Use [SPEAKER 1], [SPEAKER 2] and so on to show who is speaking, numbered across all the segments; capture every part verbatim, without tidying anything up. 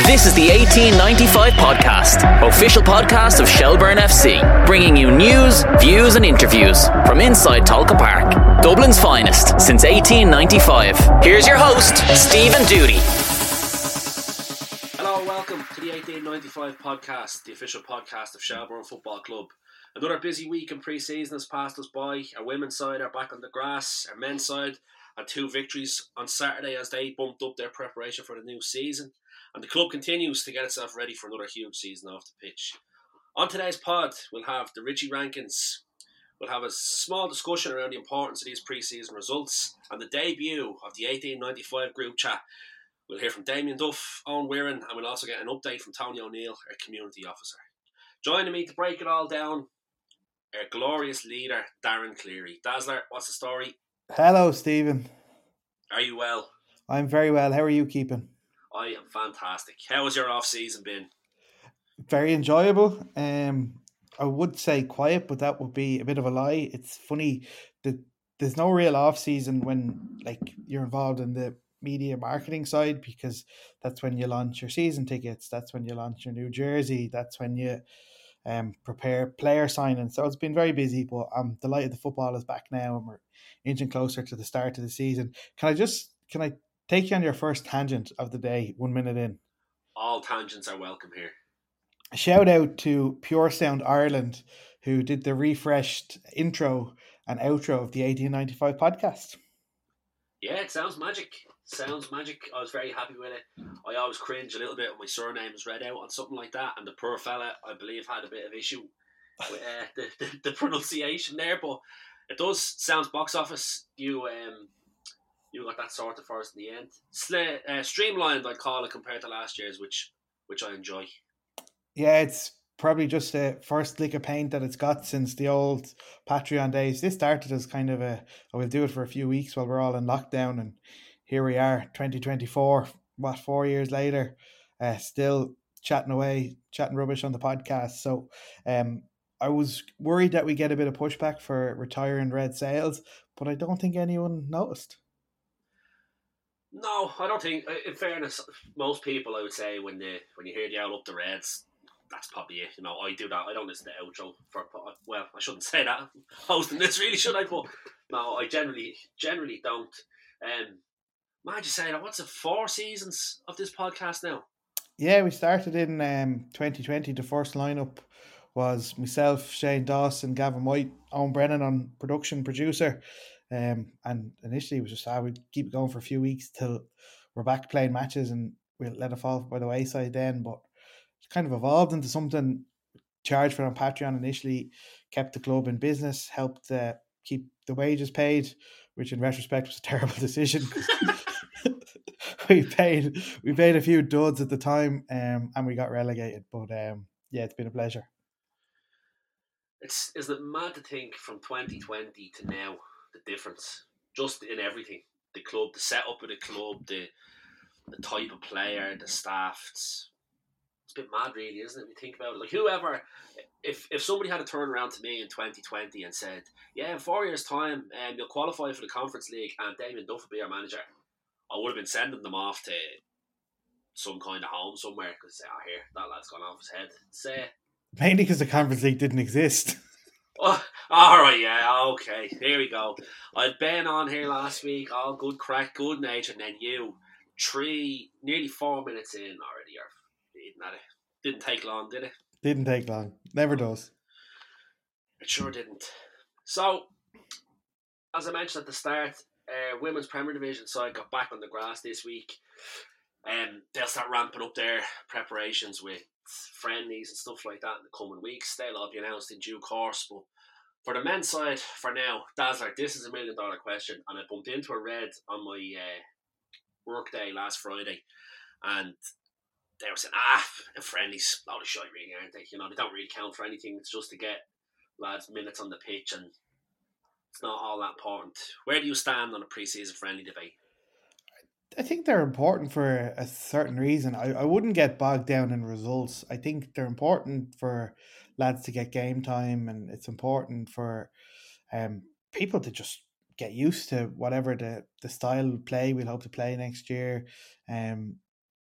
[SPEAKER 1] This is the eighteen ninety-five podcast, official podcast of Shelbourne F C, bringing you news, views and interviews from inside Tolka Park, Dublin's finest since eighteen ninety-five. Here's your host, Stephen Duty.
[SPEAKER 2] Hello, welcome to the eighteen ninety-five podcast, the official podcast of Shelbourne Football Club. Another busy week in pre-season has passed us by. Our women's side are back on the grass, our men's side had two victories on Saturday as they bumped up their preparation for the new season. And the club continues to get itself ready for another huge season off the pitch. On today's pod, we'll have the Richie Rankins. We'll have a small discussion around the importance of these pre-season results and the debut of the eighteen ninety-five group chat. We'll hear from Damien Duff, Owen Wirren, and we'll also get an update from Tony O'Neill, our community officer. Joining me to break it all down, our glorious leader, Darren Cleary. Dazzler, what's the story?
[SPEAKER 3] Hello, Stephen.
[SPEAKER 2] Are you well?
[SPEAKER 3] I'm very well. How are you keeping?
[SPEAKER 2] I am fantastic. How has your off-season been?
[SPEAKER 3] Very enjoyable. Um, I would say quiet, but that would be a bit of a lie. It's funny that there's no real off-season when like you're involved in the media marketing side, because that's when you launch your season tickets. That's when you launch your new jersey. That's when you um prepare player signings. So it's been very busy, but I'm delighted the football is back now and we're inching closer to the start of the season. Can I just, can I take you on your first tangent of the day, one minute in?
[SPEAKER 2] All tangents are welcome here.
[SPEAKER 3] A shout out to Pure Sound Ireland, who did the refreshed intro and outro of the eighteen ninety-five podcast.
[SPEAKER 2] Yeah, it sounds magic. Sounds magic. I was very happy with it. I always cringe a little bit when my surname is read out on something like that, and the poor fella, I believe, had a bit of issue with uh, the, the the pronunciation there, but it does sounds box office. You um you got that sorted for us in the end. Sla- uh, streamlined, I'd call it, compared to last year's, which which I enjoy.
[SPEAKER 3] Yeah, it's probably just the first lick of paint that it's got since the old Patreon days. This started as kind of a, oh, we'll do it for a few weeks while we're all in lockdown, and here we are, twenty twenty-four, what, four years later, uh, still chatting away, chatting rubbish on the podcast. So um, I was worried that we get a bit of pushback for retiring Red Sails, but I don't think anyone noticed.
[SPEAKER 2] No, I don't think. In fairness, most people, I would say, when they when you hear the owl up the Reds, that's probably it. You know, I do that. I don't listen to outro for. Well, I shouldn't say that. Hosting this, really, should I? But no, I generally generally don't. Um, mind you say that? What's it? Four seasons of this podcast now.
[SPEAKER 3] Yeah, we started in um twenty twenty. The first lineup was myself, Shane Dawson, Gavin White, Owen Brennan on production, producer. Um, and initially it was just, ah, we'd keep it going for a few weeks till we're back playing matches and we'll let it fall by the wayside then. But it's kind of evolved into something. Charged for on Patreon initially, kept the club in business, helped uh, keep the wages paid, which in retrospect was a terrible decision. we paid we paid a few duds at the time, um, and we got relegated. But um, yeah, it's been a pleasure.
[SPEAKER 2] It's isn't it mad to think from twenty twenty to now, the difference just in everything, the club, the setup of the club, the the type of player, the staff. It's, it's a bit mad, really, isn't it? We think about it. Like whoever, if if somebody had to turn around to me in twenty twenty and said, "Yeah, in four years' time, um, you'll qualify for the Conference League and Damien Duff will be our manager," I would have been sending them off to some kind of home somewhere because say, "Oh, here, that lad's gone off his head." Say.
[SPEAKER 3] Mainly because the Conference League didn't exist.
[SPEAKER 2] Oh, all right, yeah, okay, here we go. I'd been on here last week, all good crack, good nature, and then you, three, nearly four minutes in already, you're eating at it. Didn't take long, did it?
[SPEAKER 3] Didn't take long. Never does.
[SPEAKER 2] It sure didn't. So, as I mentioned at the start, uh, Women's Premier Division side got back on the grass this week. Um, they'll start ramping up their preparations with friendlies and stuff like that in the coming weeks. They'll all be announced in due course. But for the men's side, for now, Dazzler, this is a million dollar question. And I bumped into a Red on my uh, work day last Friday. And they were saying, ah, the friendlies, a lot of shite really, aren't they? You know, they don't really count for anything. It's just to get lads minutes on the pitch and it's not all that important. Where do you stand on a pre-season friendly debate?
[SPEAKER 3] I think they're important for a certain reason. I, I wouldn't get bogged down in results. I think they're important for lads to get game time, and it's important for um people to just get used to whatever the, the style of play we'll hope to play next year. Um,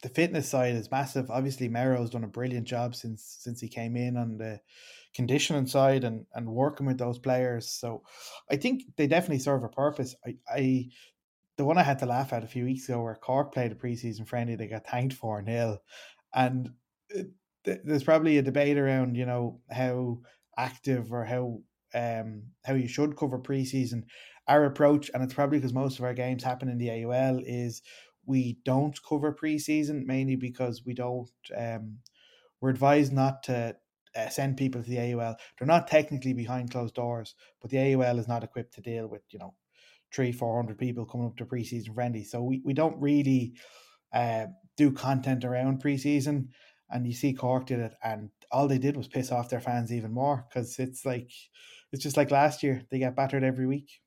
[SPEAKER 3] the fitness side is massive. Obviously, Mero's done a brilliant job since since he came in on the conditioning side and, and working with those players. So I think they definitely serve a purpose. I, I the one I had to laugh at a few weeks ago where Cork played a preseason friendly, they got thanked four nil, and it, there's probably a debate around, you know, how active or how um how you should cover preseason. Our approach, and it's probably because most of our games happen in the A U L, is we don't cover preseason, mainly because we don't um we're advised not to uh, send people to the A U L. They're not technically behind closed doors, but the A U L is not equipped to deal with, you know, three, four hundred people coming up to preseason friendly. So we, we don't really uh, do content around preseason. And you see Cork did it, and all they did was piss off their fans even more, because it's like it's just like last year. They get battered every week.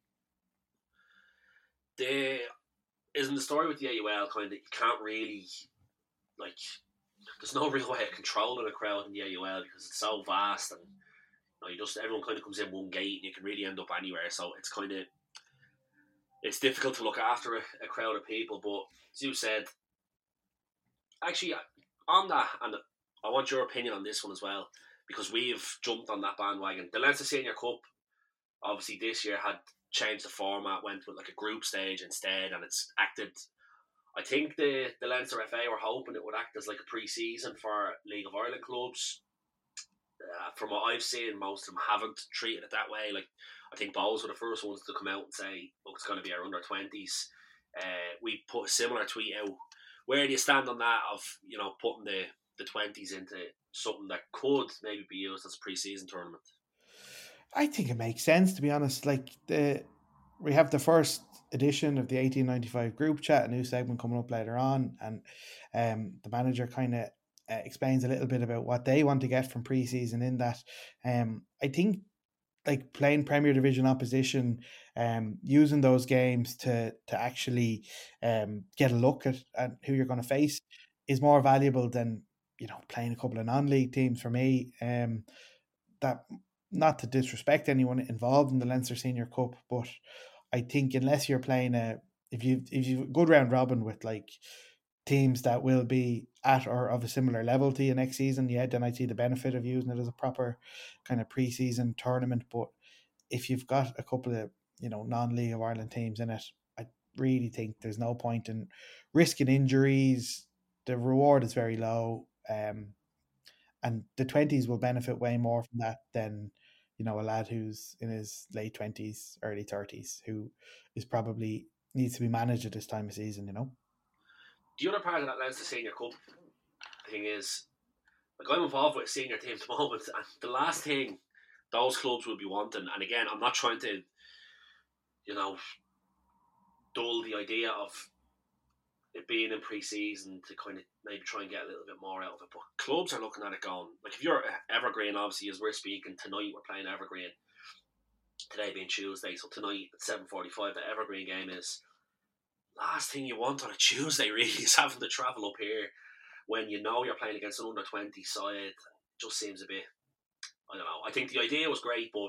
[SPEAKER 2] The isn't the story with the A U L kind of, you can't really, like, there's no real way of controlling a crowd in the A U L because it's so vast, and you know, you just everyone kind of comes in one gate and you can really end up anywhere. So it's kind of it's difficult to look after a, a crowd of people. But as you said, actually on that, and I want your opinion on this one as well, because we've jumped on that bandwagon. The Leinster Senior Cup, obviously this year, had changed the format, went with like a group stage instead, and it's acted. I think the, the Leinster F A were hoping it would act as like a pre-season for League of Ireland clubs. Uh, from what I've seen, most of them haven't treated it that way. Like, I think Bohs were the first ones to come out and say, look, it's going to be our under twenties. Uh, we put a similar tweet out. Where do you stand on that of, you know, putting the, the twenties into something that could maybe be used as a pre-season tournament?
[SPEAKER 3] I think it makes sense, to be honest. Like, the we have the first edition of the eighteen ninety-five group chat, a new segment coming up later on, and um, the manager kind of uh, explains a little bit about what they want to get from pre-season in that. Um, I think like playing Premier Division opposition, um, using those games to to actually um, get a look at, at who you're going to face is more valuable than, you know, playing a couple of non-league teams for me. Um, that, not to disrespect anyone involved in the Leinster Senior Cup, but I think unless you're playing a if you if you good round robin with like teams that will be at or of a similar level to you next season, yeah, then I see the benefit of using it as a proper kind of pre-season tournament. But if you've got a couple of, you know, non-League of Ireland teams in it, I really think there's no point in risking injuries. The reward is very low, um, and the twenties will benefit way more from that than, you know, a lad who's in his late twenties, early thirties, who is probably needs to be managed at this time of season, you know.
[SPEAKER 2] The other part of that Leinster Senior Cup thing is, like, I'm involved with a senior team at the moment, and the last thing those clubs will be wanting, and again, I'm not trying to, you know, dull the idea of it being in pre-season to kind of maybe try and get a little bit more out of it, but clubs are looking at it going, like, if you're Evergreen, obviously, as we're speaking tonight, we're playing Evergreen, today being Tuesday, so tonight at seven forty-five, the Evergreen game is. Last thing you want on a Tuesday really is having to travel up here when you know you're playing against an under twenty side. It just seems a bit, I don't know. I think the idea was great, but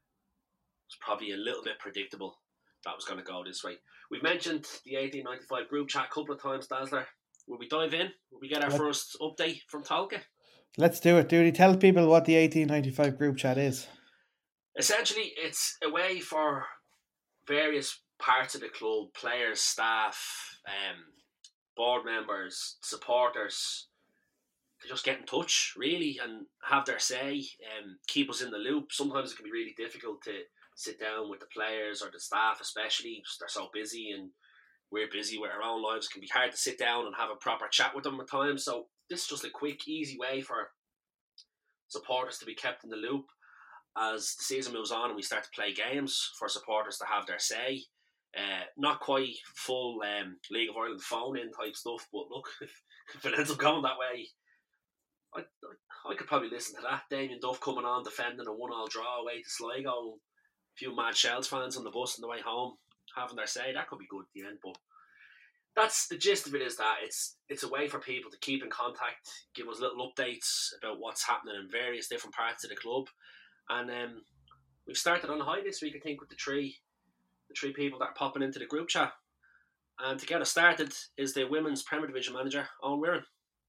[SPEAKER 2] it's probably a little bit predictable that was going to go this way. We've mentioned the eighteen ninety-five group chat a couple of times, Dazzler. Will we dive in? Will we get our Let, first update from Tolka?
[SPEAKER 3] Let's do it, Duty. Tell people what the eighteen ninety-five group chat is.
[SPEAKER 2] Essentially, it's a way for various parts of the club, players, staff, um, board members, supporters, to just get in touch, really, and have their say, and keep us in the loop. Sometimes it can be really difficult to sit down with the players or the staff, especially because they're so busy and we're busy with our own lives. It can be hard to sit down and have a proper chat with them at times. So this is just a quick, easy way for supporters to be kept in the loop as the season moves on and we start to play games, for supporters to have their say. Uh, not quite full um, League of Ireland phone-in type stuff, but look, if, if it ends up going that way, I, I I could probably listen to that. Damien Duff coming on, defending a one-all draw away to Sligo, a few mad Shells fans on the bus on the way home having their say. That could be good at the end, but that's the gist of it, is that it's it's a way for people to keep in contact, give us little updates about what's happening in various different parts of the club. And um, we've started on a high this week, I think, with the three the three people that are popping into the group chat. And to get us started is the Women's Premier Division manager, Owen Wirren.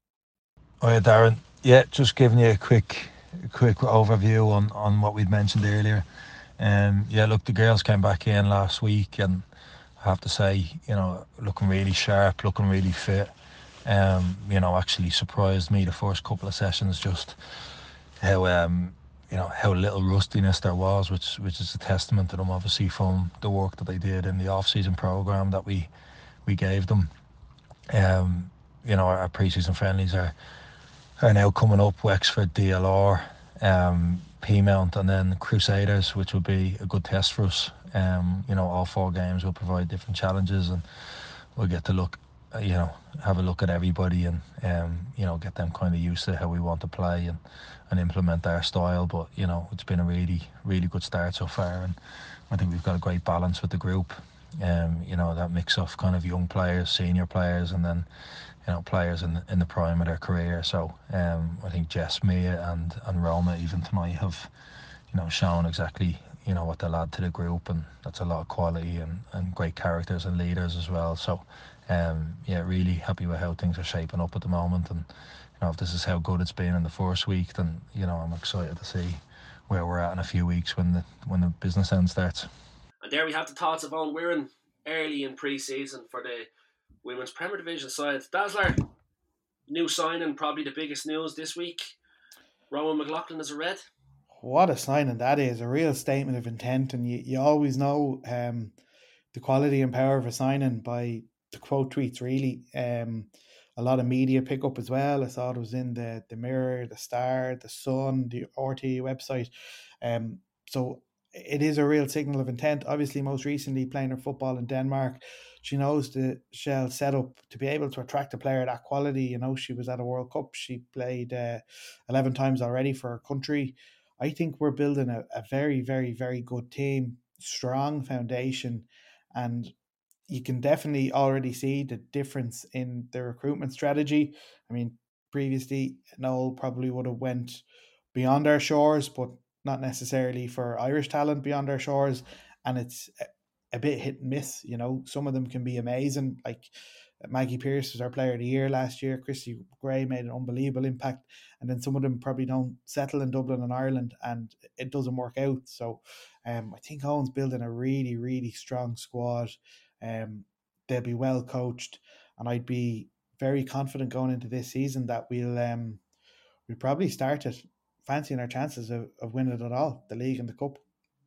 [SPEAKER 4] Oh yeah, Darren. Yeah, just giving you a quick a quick overview on, on what we'd mentioned earlier. Um, yeah, look, the girls came back in last week, and I have to say, you know, looking really sharp, looking really fit. Um, you know, actually surprised me the first couple of sessions, just how um, you know, how little rustiness there was, which which is a testament to them, obviously, from the work that they did in the off-season program that we we gave them. Um, you know, our, our pre-season friendlies are are now coming up: Wexford, D L R, um, Peamount, and then Crusaders, which would be a good test for us. Um, you know, all four games will provide different challenges, and we'll get to look, you know, have a look at everybody, and um, you know, get them kind of used to how we want to play and, and implement our style. But you know, it's been a really, really good start so far, and I think we've got a great balance with the group. Um, you know, that mix of kind of young players, senior players, and then you know, players in in the prime of their career. So um, I think Jess, Mia, and and Roma even tonight have, you know, shown exactly, you know, what they'll add to the group, and that's a lot of quality and, and great characters and leaders as well. So um, yeah, really happy with how things are shaping up at the moment, and you know, if this is how good it's been in the first week, then you know, I'm excited to see where we're at in a few weeks when the when the business end starts.
[SPEAKER 2] And there we have the thoughts of Owen Wirren early in pre-season for the Women's Premier Division side. Dazzler, new signing, probably the biggest news this week. Rowan McLaughlin as a Red.
[SPEAKER 3] What a signing that is, a real statement of intent, and you, you always know um, the quality and power of a signing by the quote tweets, really. Um, a lot of media pick up as well. I saw it was in the, the Mirror, the Star, the Sun, the R T A website. Um, so it is a real signal of intent. Obviously, most recently playing her football in Denmark, she knows the Shell setup to be able to attract a player of that quality. You know, she was at a World Cup. She played uh, eleven times already for her country. I think we're building a, a very, very, very good team, strong foundation, and you can definitely already see the difference in the recruitment strategy. I mean, previously, Noel probably would have went beyond our shores, but not necessarily for Irish talent beyond our shores, and it's a, a bit hit and miss. You know, some of them can be amazing, like Maggie Pearce was our player of the year last year. Christy Gray made an unbelievable impact. And then some of them probably don't settle in Dublin and Ireland, and it doesn't work out. So um, I think Owen's building a really, really strong squad. Um, they'll be well coached. And I'd be very confident going into this season that we'll um, we'll probably start it fancying our chances of, of winning it all, the league and the cup.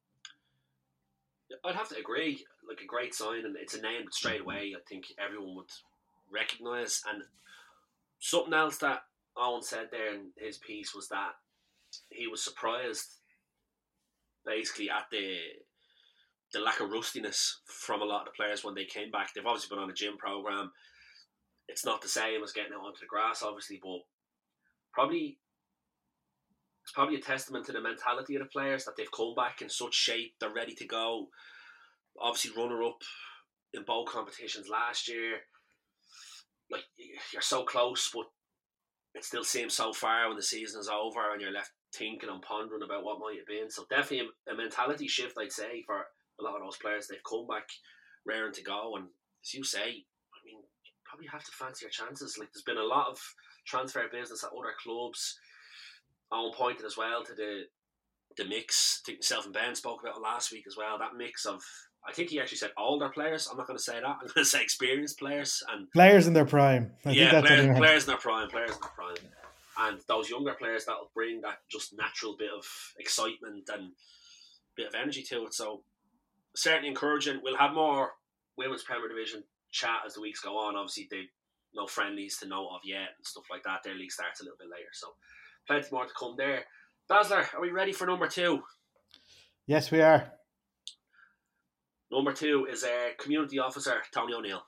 [SPEAKER 2] I'd have to agree. Like a great sign, and it's a name that straight away I think everyone would recognise. And something else that Owen said there in his piece was that he was surprised basically at the the lack of rustiness from a lot of the players when they came back. They've obviously been on a gym program. It's not the same as getting out onto the grass, obviously, but probably it's probably a testament to the mentality of the players that they've come back in such shape. They're ready to go. Obviously runner-up in both competitions last year. Like, you're so close, but it still seems so far when the season is over and you're left thinking and pondering about what might have been. So definitely a, a mentality shift, I'd say, for a lot of those players. They've come back raring to go, and as you say, I mean, you probably have to fancy your chances. Like, there's been a lot of transfer business at other clubs. Owen pointed as well to the the mix. I think myself and Ben spoke about it last week as well. That mix of, I think he actually said older players. I'm not going to say that. I'm going to say experienced players and
[SPEAKER 3] players in their prime. I
[SPEAKER 2] yeah,
[SPEAKER 3] think that's
[SPEAKER 2] players, players in their prime. Players in their prime, and those younger players that'll bring that just natural bit of excitement and bit of energy to it. So certainly encouraging. We'll have more Women's Premier Division chat as the weeks go on. Obviously, they no friendlies to know of yet and stuff like that. Their league starts a little bit later, so plenty more to come there. Dazzler, are we ready for number two?
[SPEAKER 3] Yes, we are.
[SPEAKER 2] Number two is our uh, community officer, Tony O'Neill.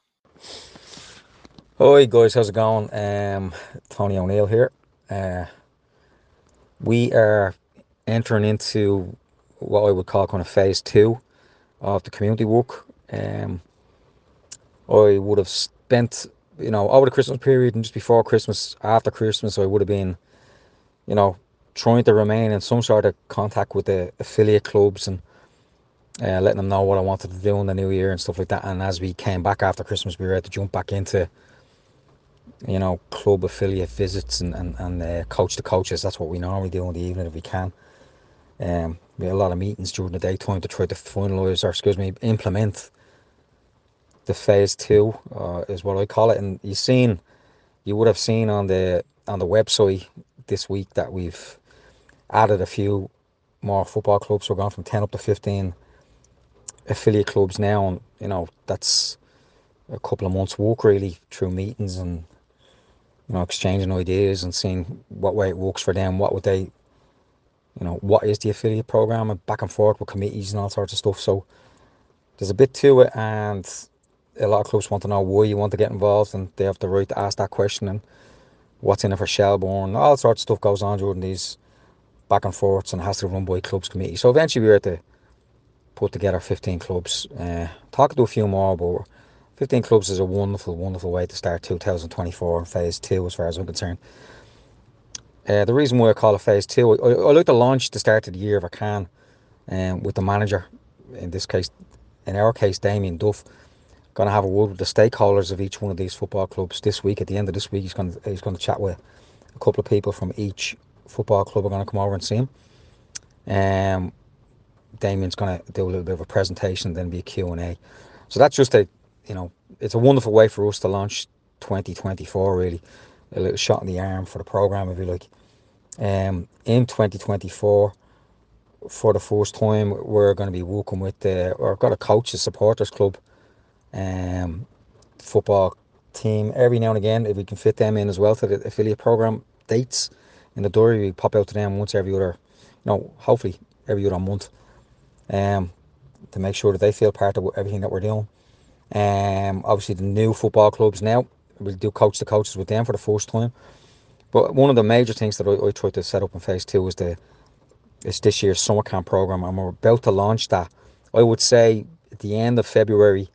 [SPEAKER 5] Hi guys, how's it going? Um, Tony O'Neill here. Uh, we are entering into what I would call kind of phase two of the community work. Um, I would have spent, you know, over the Christmas period and just before Christmas, after Christmas, I would have been, you know, trying to remain in some sort of contact with the affiliate clubs and uh, letting them know what I wanted to do in the new year and stuff like that. And as we came back after Christmas, we were able to jump back into, you know, club affiliate visits and, and, and uh, coach to coaches. That's what we normally do in the evening if we can. Um, we had a lot of meetings during the daytime to try to finalise, or excuse me, implement the phase two, uh, is what I call it. And you've seen, you would have seen on the on the website this week that we've added a few more football clubs. We're going from ten up to fifteen affiliate clubs now, and you know that's a couple of months' work really through meetings and, you know, exchanging ideas and seeing what way it works for them. What would they, you know, what is the affiliate program, and back and forth with committees and all sorts of stuff. So there's a bit to it, and a lot of clubs want to know why you want to get involved, and they have the right to ask that question, and what's in it for Shelbourne. All sorts of stuff goes on during these back and forths, and has to be run by clubs committee. So eventually we were to put together fifteen clubs. Uh, talking to a few more, but fifteen clubs is a wonderful, wonderful way to start two thousand twenty-four in phase two, as far as I'm concerned. Uh, the reason why I call it phase two, I, I like to launch the start of the year if I can, um, with the manager. In this case, in our case, Damien Duff. Going to have a word with the stakeholders of each one of these football clubs this week. At the end of this week, he's going to he's going to chat with a couple of people from each football club. Are going to come over and see him. Um, Damien's going to do a little bit of a presentation, then be a Q and A. So that's just a, you know, it's a wonderful way for us to launch twenty twenty-four, really. A little shot in the arm for the programme, if you like. Um, in twenty twenty-four, for the first time, we're going to be working with the, or got a coaches supporters club um, football team. Every now and again, if we can fit them in as well to the affiliate programme dates in the diary, we pop out to them once every other, you know, hopefully every other month, um, to make sure that they feel part of everything that we're doing. Um, obviously the new football clubs now, we'll do coach to coaches with them for the first time. But one of the major things that I, I tried to set up in phase two is the is this year's summer camp program, and we're about to launch that. I would say at the end of February,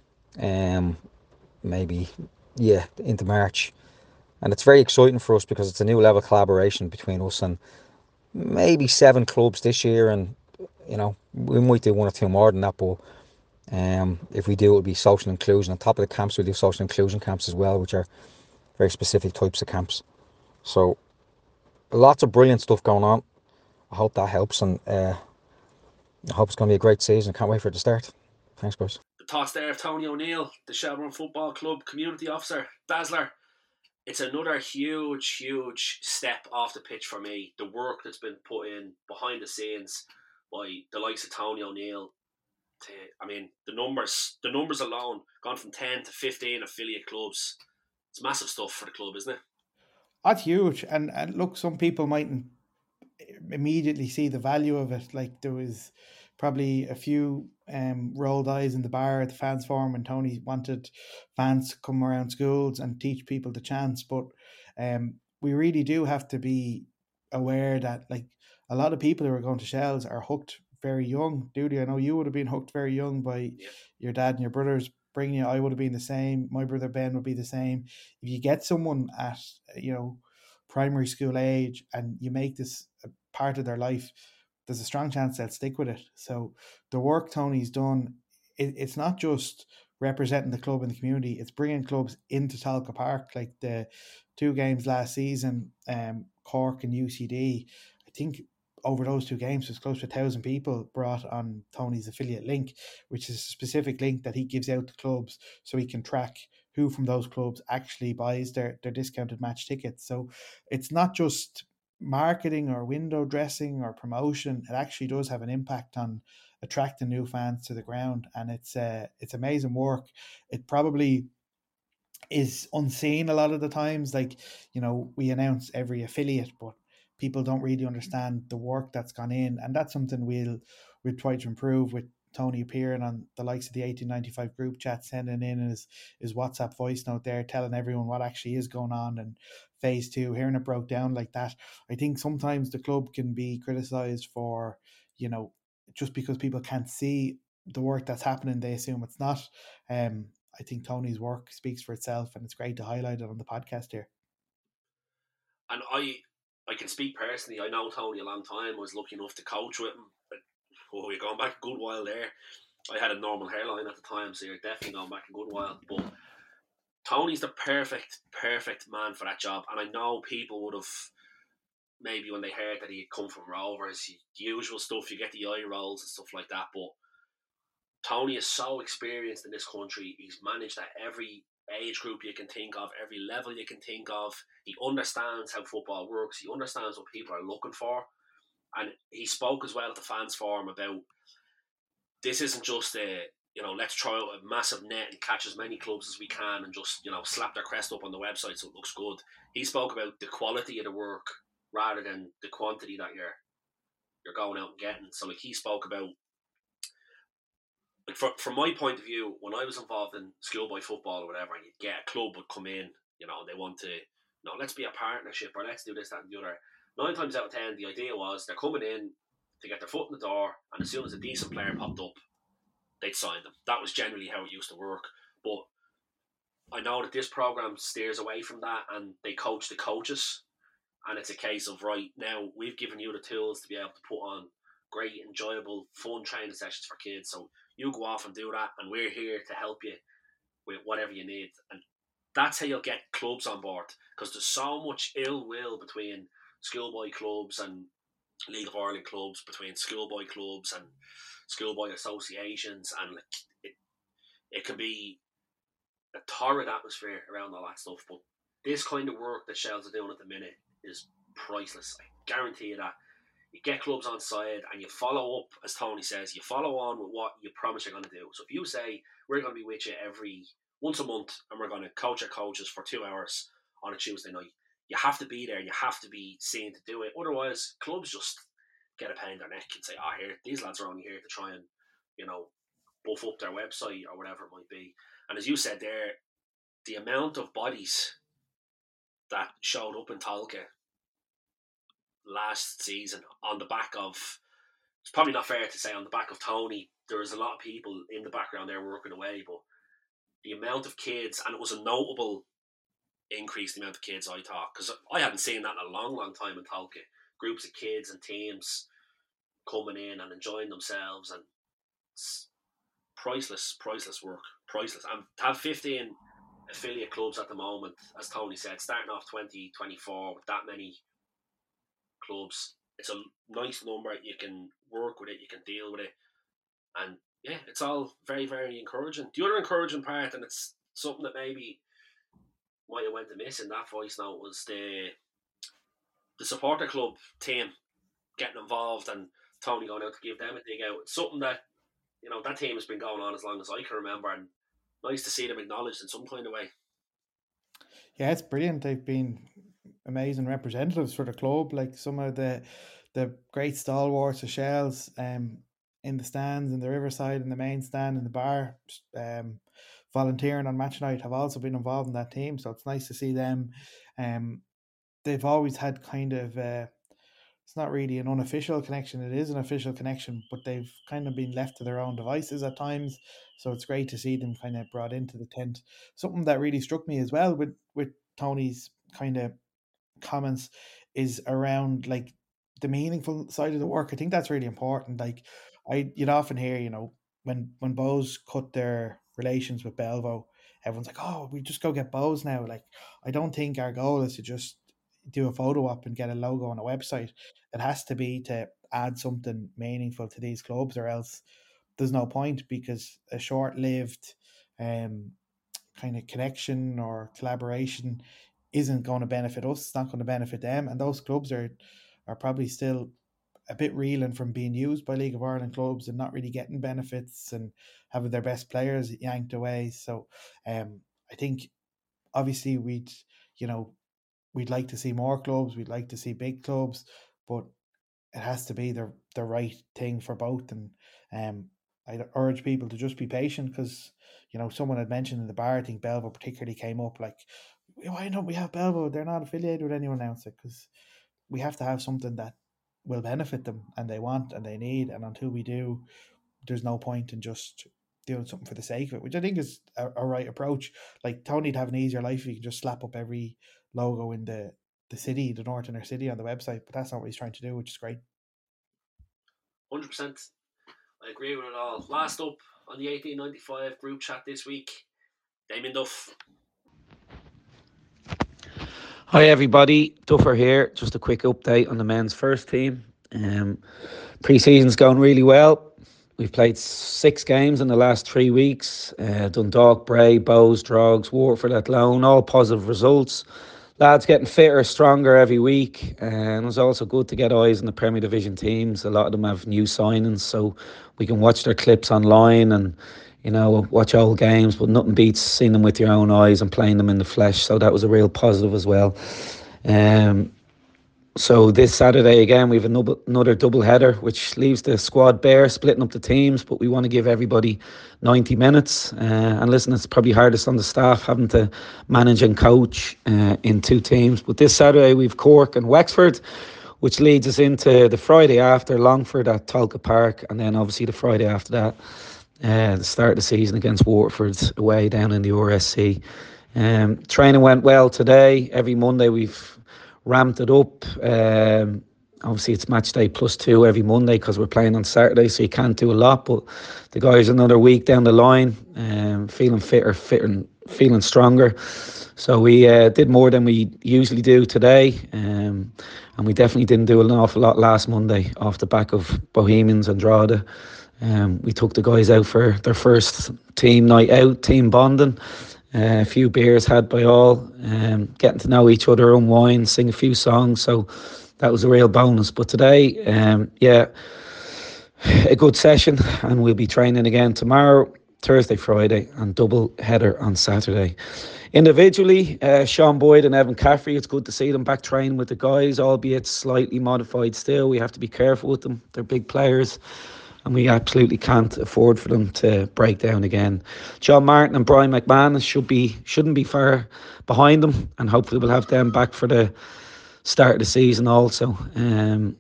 [SPEAKER 5] um, maybe yeah, into March, and it's very exciting for us because it's a new level of collaboration between us and maybe seven clubs this year, and you know we might do one or two more than that, but um, if we do, it'll be social inclusion. On top of the camps, we'll do social inclusion camps as well, which are very specific types of camps. So lots of brilliant stuff going on. I hope that helps, and uh, I hope it's going to be a great season. Can't wait for it to start. Thanks, guys.
[SPEAKER 2] The thoughts there of Tony O'Neill, the Shelbourne Football Club community officer. Dazzler, it's another huge, huge step off the pitch for me. The work that's been put in behind the scenes by the likes of Tony O'Neill. To, I mean, the numbers, the numbers alone, gone from ten to fifteen affiliate clubs. It's massive stuff for the club, isn't it?
[SPEAKER 3] That's huge. And, and look, some people mightn't immediately see the value of it. Like there was probably a few um, rolled eyes in the bar at the fans forum when Tony wanted fans to come around schools and teach people the chance. But um, we really do have to be aware that like a lot of people who are going to Shells are hooked very young. Duty, I know you would have been hooked very young by
[SPEAKER 2] Yeah.
[SPEAKER 3] your dad and your brothers bringing you. I would have been the same. My brother Ben would be the same. If you get someone at, you know, primary school age and you make this a part of their life, there's a strong chance they'll stick with it. So the work Tony's done, it, it's not just representing the club in the community, it's bringing clubs into Talca Park. Like the two games last season, um, Cork and U C D, I think over those two games was close to a thousand people brought on Tony's affiliate link, which is a specific link that he gives out to clubs so he can track who from those clubs actually buys their, their discounted match tickets. So it's not just marketing or window dressing or promotion. It actually does have an impact on attracting new fans to the ground, and it's uh, it's amazing work. It probably is unseen a lot of the times. Like, you know, we announce every affiliate, but people don't really understand the work that's gone in, and that's something we'll we'll try to improve with Tony appearing on the likes of the eighteen ninety-five group chat, sending in his, his WhatsApp voice note there, telling everyone what actually is going on in phase two, hearing it broke down like that. I think sometimes the club can be criticised for, you know, just because people can't see the work that's happening, they assume it's not. Um, I think Tony's work speaks for itself, and it's great to highlight it on the podcast here.
[SPEAKER 2] And I I can speak personally. I know Tony a long time. I was lucky enough to coach with him. But oh, you're going back a good while there. I had a normal hairline at the time, so you're definitely going back a good while. But Tony's the perfect, perfect man for that job. And I know people would have, maybe when they heard that he had come from Rovers, the usual stuff, you get the eye rolls and stuff like that. But Tony is so experienced in this country. He's managed at every age group you can think of, every level you can think of. He understands how football works. He understands what people are looking for. And he spoke as well at the fans forum about this isn't just a, you know, let's try out a massive net and catch as many clubs as we can and just, you know, slap their crest up on the website so it looks good. He spoke about the quality of the work rather than the quantity that you're you're going out and getting. So like he spoke about, like for, from my point of view, when I was involved in schoolboy football or whatever, and you'd get a club would come in, you know, and they want to, you know, let's be a partnership or let's do this, that and the other. Nine times out of ten, the idea was they're coming in to get their foot in the door, and as soon as a decent player popped up, they'd sign them. That was generally how it used to work. But I know that this program steers away from that, and they coach the coaches, and it's a case of, right, now we've given you the tools to be able to put on great, enjoyable, fun training sessions for kids. So you go off and do that, and we're here to help you with whatever you need. And that's how you'll get clubs on board, because there's so much ill will between schoolboy clubs and League of Ireland clubs, between schoolboy clubs and schoolboy associations, and like it, it can be a torrid atmosphere around all that stuff. But this kind of work that Shells are doing at the minute is priceless. I guarantee you that. You get clubs on side and you follow up, as Tony says, you follow on with what you promise you're going to do. So if you say, we're going to be with you every once a month and we're going to coach our coaches for two hours on a Tuesday night, you have to be there and you have to be seen to do it. Otherwise, clubs just get a pain in their neck and say, oh, here, these lads are only here to try and, you know, buff up their website or whatever it might be. And as you said there, the amount of bodies that showed up in Tolka last season on the back of, it's probably not fair to say on the back of Tony, there was a lot of people in the background there working away, but the amount of kids, and it was a notable increase in the amount of kids, I thought, because I hadn't seen that in a long, long time in Tolka. Groups of kids and teams coming in and enjoying themselves, and it's priceless, priceless work, priceless. And to have fifteen affiliate clubs at the moment, as Tony said, starting off twenty twenty-four with that many clubs, it's a nice number. You can work with it, you can deal with it, and yeah, it's all very, very encouraging. The other encouraging part, and it's something that maybe might have went amiss in that voice note, was the the supporter club team getting involved and Tony going out to give them a dig out. It's something that, you know, that team has been going on as long as I can remember, and nice to see them acknowledged in some kind of way.
[SPEAKER 3] Yeah, it's brilliant. They've been amazing representatives for the club. Like some of the the great stalwarts of Shells um, in the stands, in the Riverside, in the main stand, in the bar, um, volunteering on match night, have also been involved in that team. So it's nice to see them. Um, they've always had kind of, uh, it's not really an unofficial connection, it is an official connection, but they've kind of been left to their own devices at times. So it's great to see them kind of brought into the tent. Something that really struck me as well with, with Tony's kind of comments is around like the meaningful side of the work. I think that's really important. Like I, you'd often hear, you know, when, when Bows cut their relations with Belvo, everyone's like, oh, we just go get Bows now. Like, I don't think our goal is to just do a photo op and get a logo on a website. It has to be to add something meaningful to these clubs, or else there's no point, because a short-lived um, kind of connection or collaboration isn't going to benefit us. It's not going to benefit them. And those clubs are are probably still a bit reeling from being used by League of Ireland clubs and not really getting benefits and having their best players yanked away. So um, I think obviously we'd, you know, we'd like to see more clubs, we'd like to see big clubs, but it has to be the the right thing for both. And um, I'd urge people to just be patient, because, you know, someone had mentioned in the bar, I think Belvo particularly came up, like, why don't we have Belvo? They're not affiliated with anyone else. Because we have to have something that will benefit them and they want and they need. And until we do, there's no point in just doing something for the sake of it, which I think is a, a right approach. Like, Tony'd have an easier life if he can just slap up every logo in the, the city, the North Inner City on the website, but that's not what he's trying to do, which is great.
[SPEAKER 2] one hundred percent. I agree with it all. Last up on the eighteen ninety-five group chat this week, Damien Duff.
[SPEAKER 6] Hi everybody, Duffer here. Just a quick update on the men's first team. Um, Pre-season's going really well. We've played six games in the last three weeks. Uh, Dundalk, Bray, Bows, Drogs, Waterford, Athlone, all positive results. Lads getting fitter, stronger every week. And it's also good to get eyes on the Premier Division teams. A lot of them have new signings, so we can watch their clips online and, you know, watch old games. But nothing beats seeing them with your own eyes and playing them in the flesh. So that was a real positive as well. Um, So this Saturday again, we have another, another double header, which leaves the squad bare, splitting up the teams. But we want to give everybody ninety minutes. Uh, and listen, it's probably hardest on the staff having to manage and coach uh, in two teams. But this Saturday we've Cork and Wexford, which leads us into the Friday after Longford at Tolka Park, and then obviously the Friday after that, uh, the start of the season against Waterford away down in the R S C. Um, training went well today. Every Monday we've ramped it up. Um, obviously it's match day plus two every Monday because we're playing on Saturday, so you can't do a lot. But the guys another week down the line, um, feeling fitter, fitter, and feeling stronger. So we uh, did more than we usually do today, um, and we definitely didn't do an awful lot last Monday off the back of Bohemians and Drogheda. Um, we took the guys out for their first team night out, team bonding. Uh, a few beers had by all, um, getting to know each other, unwind, sing a few songs. So that was a real bonus. But today, um, yeah, a good session, and we'll be training again tomorrow, Thursday, Friday, and double header on Saturday. Individually, uh, Sean Boyd and Evan Caffrey, it's good to see them back training with the guys, albeit slightly modified still. We have to be careful with them. They're big players, and we absolutely can't afford for them to break down again. John Martin and Brian McMahon should be, shouldn't be far behind them, and hopefully we'll have them back for the start of the season also. Um,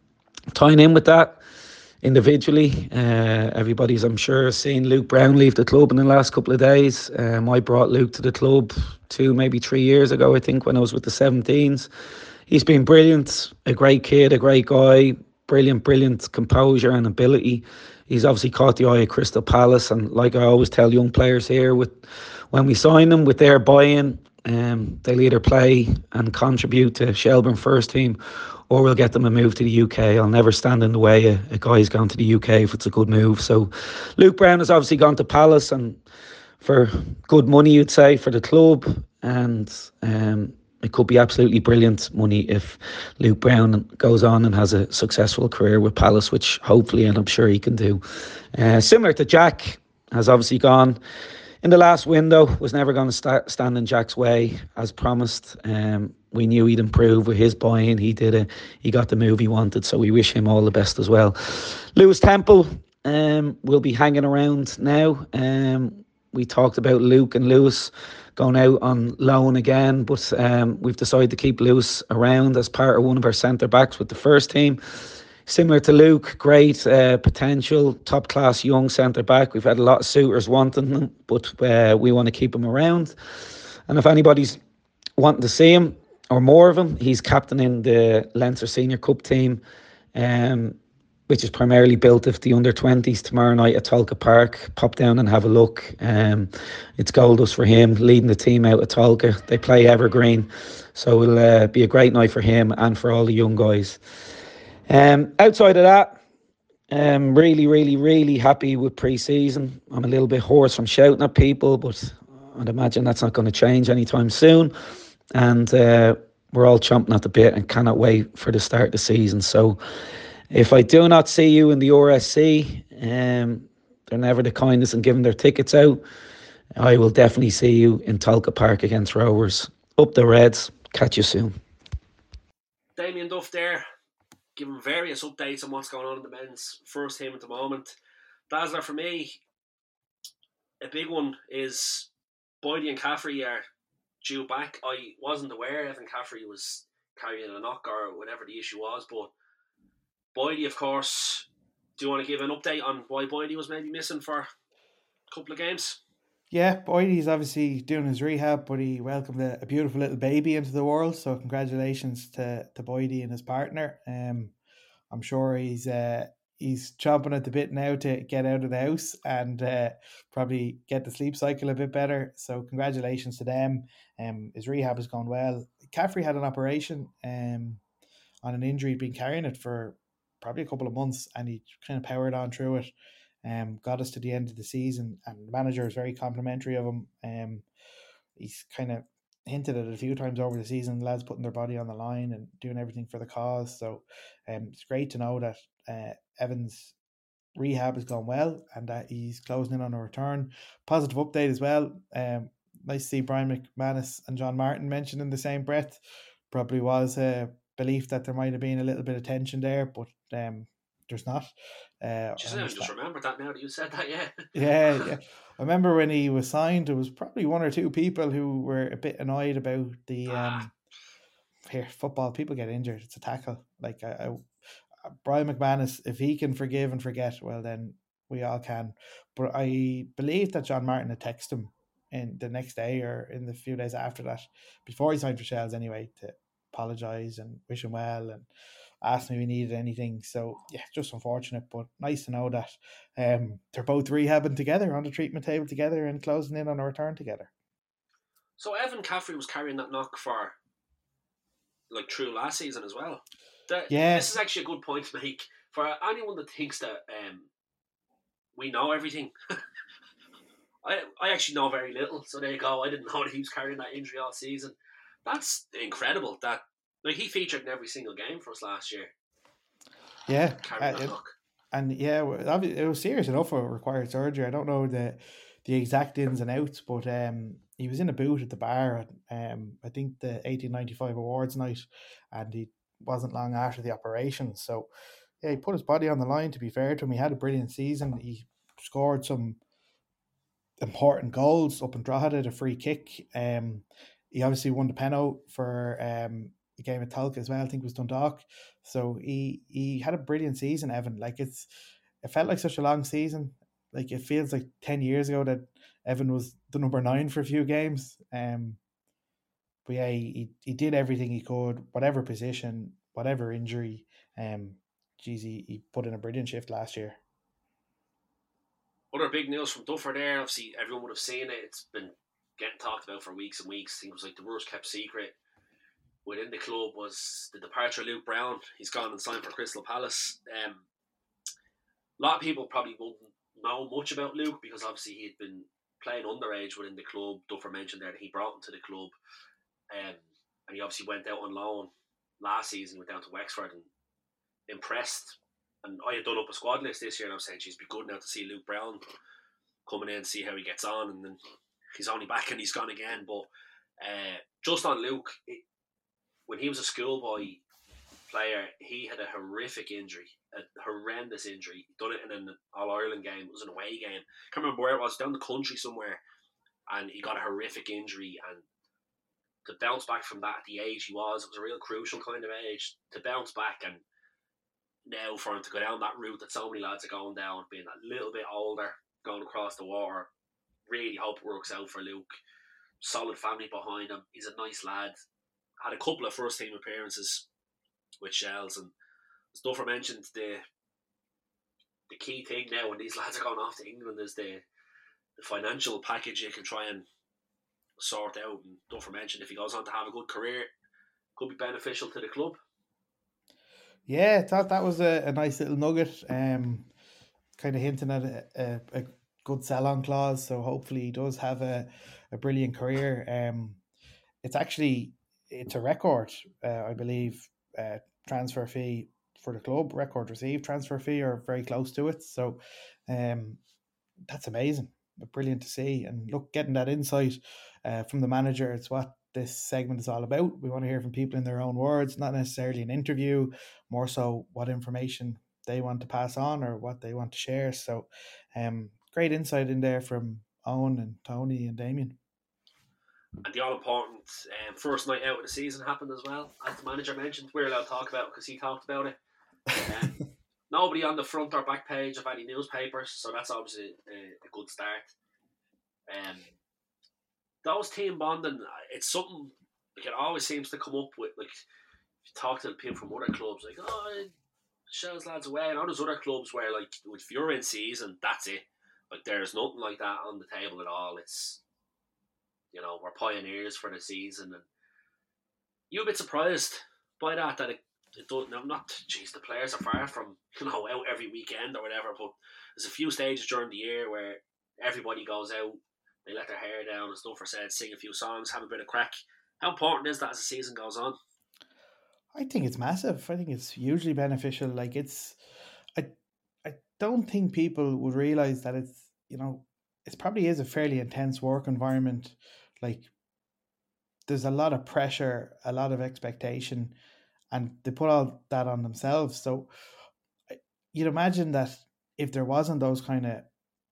[SPEAKER 6] tying in with that, individually, uh, everybody's, I'm sure, seen Luke Brown leave the club in the last couple of days. Um, I brought Luke to the club two, maybe three years ago, I think, when I was with the seventeens. He's been brilliant, a great kid, a great guy, brilliant, brilliant composure and ability. He's obviously caught the eye of Crystal Palace, and like I always tell young players here, with when we sign them with their buy-in, um, they'll either play and contribute to Shelbourne first team, or we'll get them a move to the U K. I'll never stand in the way of a guy's going to the U K if it's a good move. So Luke Brown has obviously gone to Palace, and for good money, you'd say, for the club, and um, it could be absolutely brilliant money if Luke Brown goes on and has a successful career with Palace, which hopefully, and I'm sure he can do. Uh, similar to Jack, has obviously gone in the last window, was never going to start, stand in Jack's way as promised. Um, we knew he'd improve with his buy-in. He did it. He got the move he wanted, so we wish him all the best as well. Lewis Temple um, will be hanging around now. Um, we talked about Luke and Lewis going out on loan again, but um, we've decided to keep Lewis around as part of one of our centre-backs with the first team. Similar to Luke, great uh, potential, top-class young centre-back. We've had a lot of suitors wanting him, but uh, we want to keep him around. And if anybody's wanting to see him, or more of him, he's captaining the Leinster Senior Cup team, um, which is primarily built of the under twenties tomorrow night at Tolka Park. Pop down and have a look. Um, it's gold dust for him, leading the team out at Tolka. They play Evergreen, so it'll uh, be a great night for him and for all the young guys. Um, outside of that, um, really, really, really happy with pre-season. I'm a little bit hoarse from shouting at people, but I'd imagine that's not going to change anytime soon. And uh, we're all chomping at the bit and cannot wait for the start of the season. So if I do not see you in the R S C, um, they're never the kindest in giving their tickets out. I will definitely see you in Tolka Park against Rovers. Up the Reds. Catch you soon.
[SPEAKER 2] Damien Duff there, giving various updates on what's going on in the men's first team at the moment. Dazzler for me, a big one is Boydie and Caffrey are due back. I wasn't aware Evan Caffrey was carrying a knock or whatever the issue was, but Boydie, of course, do you want to give an update on why Boydie was maybe missing for a couple of games?
[SPEAKER 3] Yeah, Boydie's obviously doing his rehab, but he welcomed a, a beautiful little baby into the world. So congratulations to, to Boydie and his partner. Um, I'm sure he's uh, he's chomping at the bit now to get out of the house and uh, probably get the sleep cycle a bit better. So congratulations to them. Um, his rehab has gone well. Caffrey had an operation um, on an injury, been carrying it for probably a couple of months, and he kind of powered on through it. Um, got us to the end of the season, and the manager is very complimentary of him. Um, he's kind of hinted at it a few times over the season, lads putting their body on the line and doing everything for the cause. So um, it's great to know that uh, Evan's rehab has gone well and that he's closing in on a return. Positive update as well. Um, nice to see Brian McManus and John Martin mentioned in the same breath. Probably was a belief that there might have been a little bit of tension there, but um, there's not. Uh,
[SPEAKER 2] just, I just remembered that now that you said that, yeah.
[SPEAKER 3] yeah, yeah. I remember when he was signed, there was probably one or two people who were a bit annoyed about the ah. um, here football. People get injured; it's a tackle. Like I, I, Brian McManus, if he can forgive and forget, well, then we all can. But I believe that John Martin had texted him in the next day or in the few days after that, before he signed for Shells anyway, to apologise and wish him well and asked me if he needed anything. So yeah, just unfortunate, but nice to know that um, they're both rehabbing together on the treatment table together and closing in on a return together.
[SPEAKER 2] So Evan Caffrey was carrying that knock for like through last season as well. The, yeah, this is actually a good point to make for anyone that thinks that um, we know everything. I I actually know very little, so there you go. I didn't know that he was carrying that injury all season. That's incredible. That like he featured in every single game for us last year.
[SPEAKER 3] Yeah, uh, it, and yeah, it was serious enough. It required surgery. I don't know the the exact ins and outs, but um, he was in a boot at the bar at um, I think the eighteen ninety-five awards night, and he wasn't long after the operation. So yeah, he put his body on the line. To be fair to him, he had a brilliant season. He scored some important goals up in Drogheda, a free kick. Um, he obviously won the penalty for um. the game at Tolka as well, I think it was Dundalk. So he he had a brilliant season, Evan. Like it's it felt like such a long season. Like it feels like ten years ago that Evan was the number nine for a few games. Um but yeah, he, he did everything he could, whatever position, whatever injury. Um geez, he, he put in a brilliant shift last year.
[SPEAKER 2] Other big news from Duffer there, obviously everyone would have seen it. It's been getting talked about for weeks and weeks. I think it was like the worst kept secret within the club was the departure of Luke Brown. He's gone and signed for Crystal Palace. Um, a lot of people probably won't know much about Luke because obviously he had been playing underage within the club. Duffer mentioned there that he brought him to the club. Um, and he obviously went out on loan last season, went down to Wexford and impressed. And I had done up a squad list this year and I was saying, geez, it'd be good now to see Luke Brown coming in and see how he gets on. And then he's only back and he's gone again. But uh, just on Luke, it, when he was a schoolboy player, he had a horrific injury, a horrendous injury. He done it in an All-Ireland game. It was an away game. I can't remember where it was, down the country somewhere. And he got a horrific injury. And to bounce back from that at the age he was, it was a real crucial kind of age. To bounce back and now for him to go down that route that so many lads are going down, being a little bit older, going across the water, really hope it works out for Luke. Solid family behind him. He's a nice lad. Had a couple of first team appearances with Shells, and as Duffer mentioned, the the key thing now when these lads are going off to England is the, the financial package you can try and sort out. And Duffer mentioned if he goes on to have a good career, could be beneficial to the club.
[SPEAKER 3] Yeah, I thought that was a, a nice little nugget, um, kind of hinting at a, a, a good sell-on clause, so hopefully he does have a, a brilliant career. Um, it's actually it's a record, uh, I believe, uh, transfer fee for the club, record received transfer fee or very close to it. So um, that's amazing, brilliant to see. And look, getting that insight uh, from the manager, it's what this segment is all about. We want to hear from people in their own words, not necessarily an interview, more so what information they want to pass on or what they want to share. So um, great insight in there from Owen and Tony and Damien.
[SPEAKER 2] And the all-important um, first night out of the season happened as well. As the manager mentioned, we're allowed to talk about it because he talked about it. Um, nobody on the front or back page of any newspapers, so that's obviously a, a good start. Um, those team bonding, it's something like it always seems to come up with. Like, if you talk to the people from other clubs, like, oh, Shells lads away. And all those other clubs where, like, if you're in season, that's it. Like, there's nothing like that on the table at all. It's, you know, we're pioneers for the season. And you're a bit surprised by that, that it, it don't, I'm not, geez, the players are far from, you know, out every weekend or whatever, but there's a few stages during the year where everybody goes out, they let their hair down, as Duffer said, sing a few songs, have a bit of crack. How important is that as the season goes on?
[SPEAKER 3] I think it's massive. I think it's hugely beneficial. Like, it's, I, I don't think people would realize that it's, you know, it probably is a fairly intense work environment. Like, there's a lot of pressure, a lot of expectation, and they put all that on themselves. So you'd imagine that if there wasn't those kind of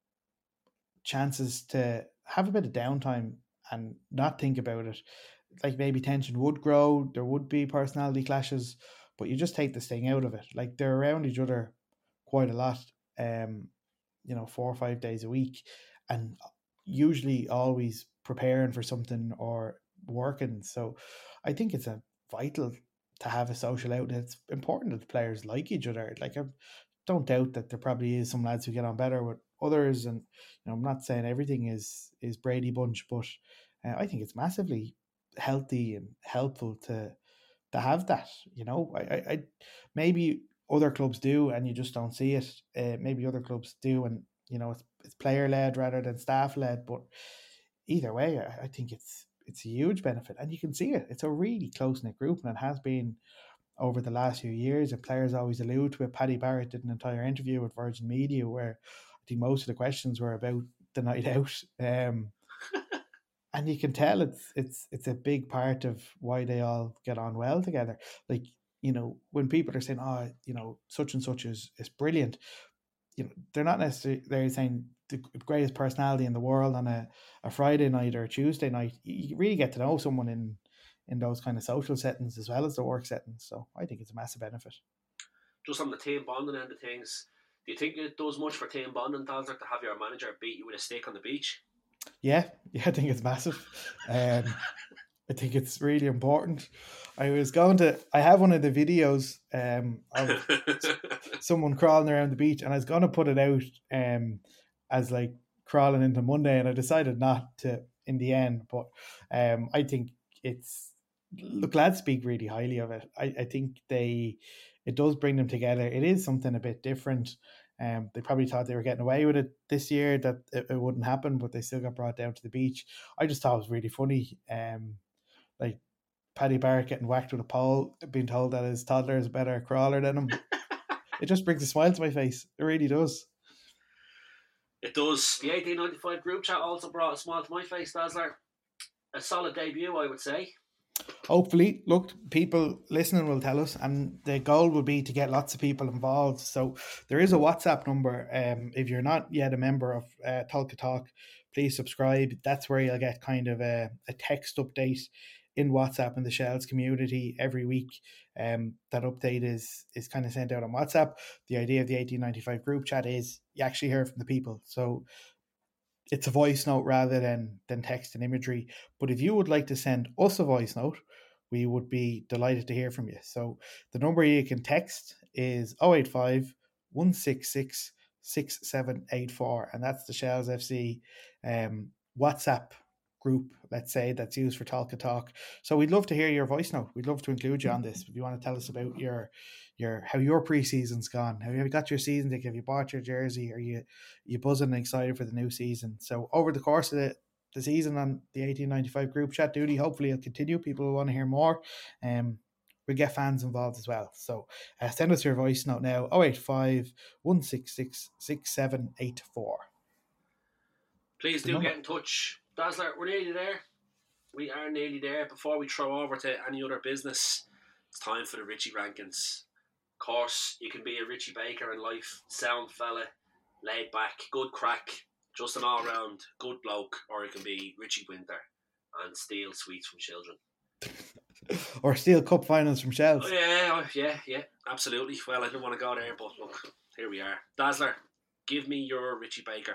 [SPEAKER 3] chances to have a bit of downtime and not think about it, like, maybe tension would grow, there would be personality clashes, but you just take this thing out of it. Like, they're around each other quite a lot, um, you know, four or five days a week, and usually always preparing for something or working. So I think it's a vital to have a social outlet. It's important that the players like each other. Like, I don't doubt that there probably is some lads who get on better with others, and, you know, I'm not saying everything is is Brady Bunch, but uh, I think it's massively healthy and helpful to to have that. You know, I, I, I maybe other clubs do and you just don't see it. Uh, maybe other clubs do, and, you know, it's it's player led rather than staff led. But either way, I, I think it's it's a huge benefit, and you can see it. It's a really close knit group, and it has been over the last few years. And players always allude to it. Paddy Barrett did an entire interview with Virgin Media where I think most of the questions were about the night out. Um, and you can tell it's it's it's a big part of why they all get on well together. Like, you know, when people are saying, oh, you know, such and such is, is brilliant, you know, they're not necessarily saying the greatest personality in the world on a, a Friday night or a Tuesday night. You really get to know someone in, in those kind of social settings as well as the work settings. So I think it's a massive benefit.
[SPEAKER 2] Just on the team bonding end of things, do you think it does much for team bonding, Dalzer, to have your manager beat you with a stick on the beach?
[SPEAKER 3] Yeah, yeah, I think it's massive. Um, I think it's really important. I was going to, I have one of the videos um, of someone crawling around the beach, and I was going to put it out um, as like crawling into Monday, and I decided not to in the end. But um, I think it's, look, lads speak really highly of it. I, I think they, it does bring them together. It is something a bit different. Um, they probably thought they were getting away with it this year, that it, it wouldn't happen, but they still got brought down to the beach. I just thought it was really funny. Um, like Paddy Barrett getting whacked with a pole, being told that his toddler is a better crawler than him. It just brings a smile to my face. It really does.
[SPEAKER 2] It does. The eighteen ninety-five group chat also brought a smile to my face, Dazzler. A solid debut, I would say.
[SPEAKER 3] Hopefully, look, people listening will tell us, and the goal will be to get lots of people involved. So there is a WhatsApp number. Um, if you're not yet a member of uh, Talk to Talk, please subscribe. That's where you'll get kind of a, a text update in WhatsApp in the Shells community every week. Um, that update is is kind of sent out on WhatsApp. The idea of the eighteen ninety-five group chat is you actually hear from the people. So it's a voice note rather than, than text and imagery. But if you would like to send us a voice note, we would be delighted to hear from you. So the number you can text is oh eight five, one six six, six seven eight four. And that's the Shells F C um, WhatsApp group, let's say, that's used for Talk to Talk. So we'd love to hear your voice note. We'd love to include you on this. If you want to tell us about your your how your pre-season's gone, have you got your season ticket, have you bought your jersey, are you you buzzing and excited for the new season? So over the course of the, the season on the eighteen ninety-five group chat duty, hopefully it'll continue. People will want to hear more. Um, we'll get fans involved as well. So uh, send us your voice note now, oh eight five, one six six, six seven eight four.
[SPEAKER 2] Please do get in touch. Dazzler, we're nearly there. We are nearly there. Before we throw over to any other business, it's time for the Richie rankings. Of course, you can be a Richie Baker in life. Sound fella, laid back, good crack, just an all-round good bloke. Or you can be Richie Winter and steal sweets from children.
[SPEAKER 3] Or steal cup finals from Shells.
[SPEAKER 2] Oh, yeah, yeah, yeah, absolutely. Well, I didn't want to go there, but look, here we are. Dazzler, give me your Richie Baker.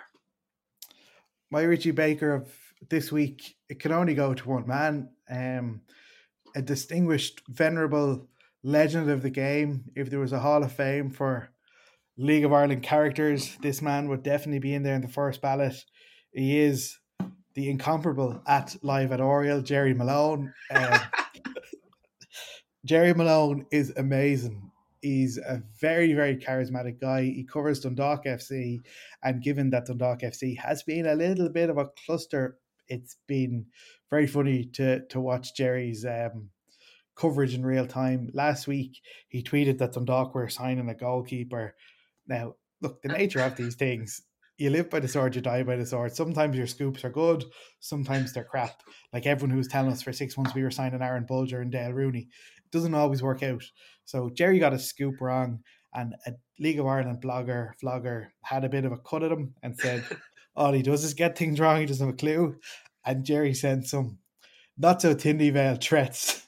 [SPEAKER 3] My Richie Baker of this week, it can only go to one man. Um, a distinguished, venerable legend of the game. If there was a Hall of Fame for League of Ireland characters, this man would definitely be in there in the first ballot. He is the incomparable at Live at Oriel, Jerry Malone. Um, Jerry Malone is amazing. He's a very, very charismatic guy. He covers Dundalk F C, and given that Dundalk F C has been a little bit of a cluster, it's been very funny to to watch Jerry's um, coverage in real time. Last week, he tweeted that Dundalk were signing a goalkeeper. Now, look, the nature of these things, you live by the sword, you die by the sword. Sometimes your scoops are good, sometimes they're crap. Like everyone who was telling us for six months we were signing Aaron Bulger and Dale Rooney. It doesn't always work out. So Jerry got a scoop wrong, and a League of Ireland blogger, vlogger had a bit of a cut at him and said, all he does is get things wrong, he doesn't have a clue. And Jerry sent some not so thinly veiled threats